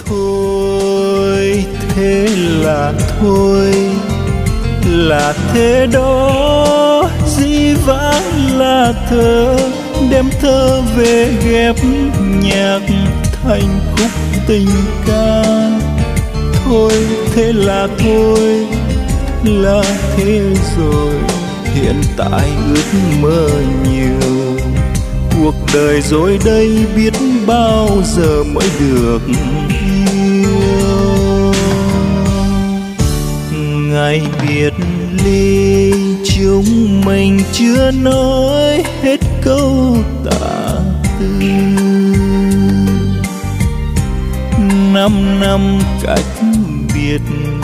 thôi, thế là thế đó, dĩ vãng là thơ, đem thơ về ghép nhạc thành khúc tình ca. Thôi, thế là thế rồi, hiện tại ước mơ nhiều, cuộc đời rồi đây biết bao giờ mới được yêu. Ngày biệt ly chúng mình chưa nói hết câu tả tư, 5 năm cách biệt